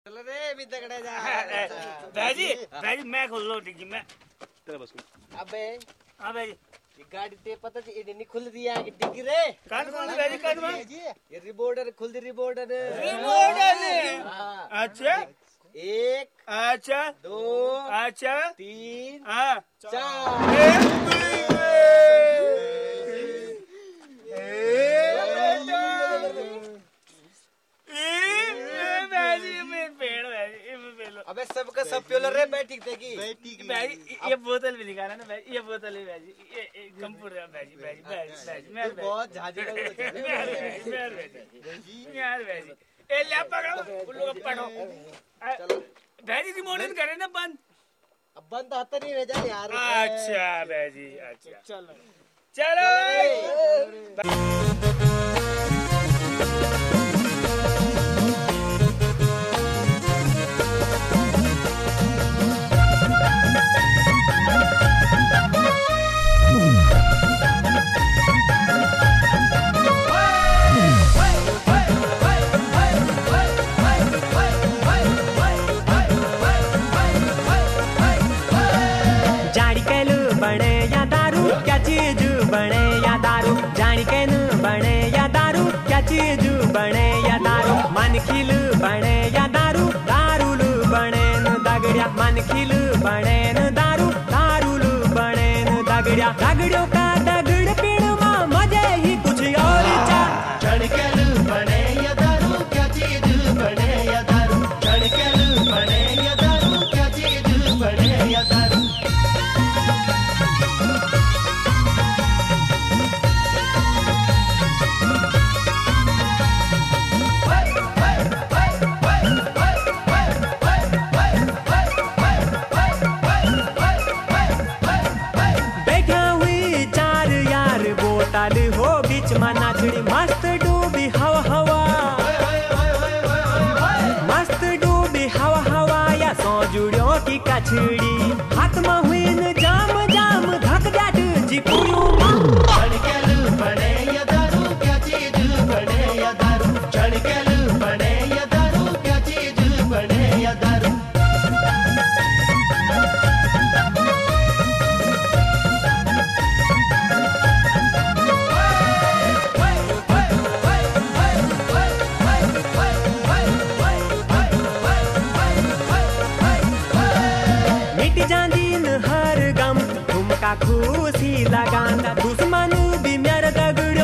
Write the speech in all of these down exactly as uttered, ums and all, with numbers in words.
चलो रे भी तगड़ा जा भाजी भाजी मैं खोल लो डिग्गी मैं तेरा बस अबे हां भाजी ये गाड़ी ते पता ये नहीं खुल दिया कि डिग्गी रे कान कौन भाजी कान में ये रिबोर्डर खुल दी रिबोर्डर रिबोर्डर ने अच्छा एक अच्छा दो अच्छा तीन हां चार अबे सबका सब प्योलर रे बैठी की बैठी की भाई ये बोतल भी निकाला ना भाई ये बोतल है भाई ये कंपूर है भाई भाई भाई भाई मैं बहुत झाजी लग रहा है यार भाई यार भाई ए ले पकड़ो उन लोग पकड़ो चलो भाई रिमोट करे ना बंद अब बंद हाथ नहीं भेजा यार अच्छा भाई अच्छा चलो चलो बने या दारू क्या चीज बने या दारू जानी कैन बने या दारू क्या चीज बने या दारू मन खिल बने या दारू दारूल बने न दगड़िया मन खिल बने न दारू दारूल बने न दगड़िया दगड़ियों का दगड़ पीड़ मां मजे ही कुछ और चा चढ़कल बने या दारू क्या चीज बने या दारू चढ़कल बने या दारू क्या चीज बने या दारू हो बीच में नाचड़ी मस्त डूबी हवा हवा मस्त डूबी हवा हवा या सौ जुड़ियों की कछड़ी हाथ में हुई न जाम जाम धक जाट जी पुरू चढ़कल बने या दारू क्या चीज बने या दारू चढ़कल बने या दारू क्या चीज बने या दारू खुशी लगांदा दुश्मन भी मेरा दगड़ो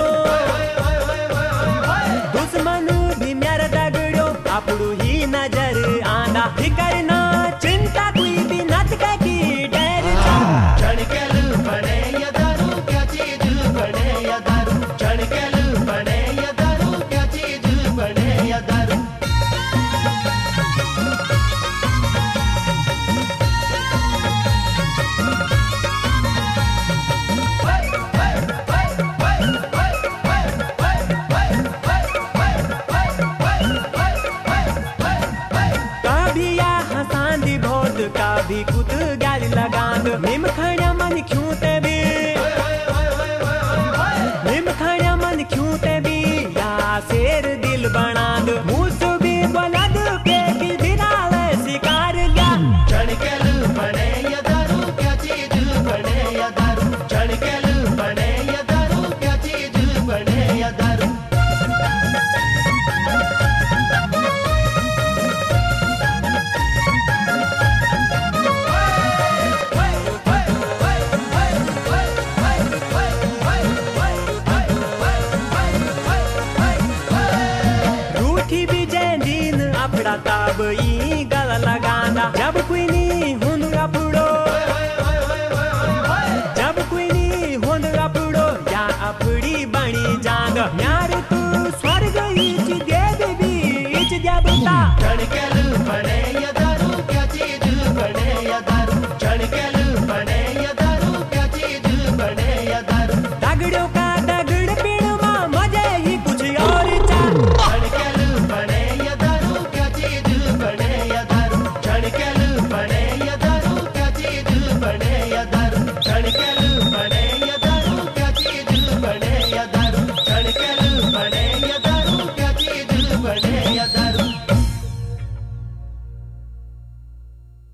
दुश्मन भी मेरा दगड़ो अपड़ू ही नजर आंदा फिकर ना चिंता कोई भी नत की डर चढ़कल बने या दारू क्या चीज बने या दारू चढ़कल बने या दारू क्या चीज बने या दारू भी कुत गाली लगांद निम खाना मन क्यों ते भी निम खाना मन क्यों ते भी या शेर दिल बनांद मूस भी बलद पे की दिनाल शिकार गया चढ़कल बने या दारू क्या चीज बने या दारू चढ़कल बने या दारू क्या चीज बने या दारू ताब ई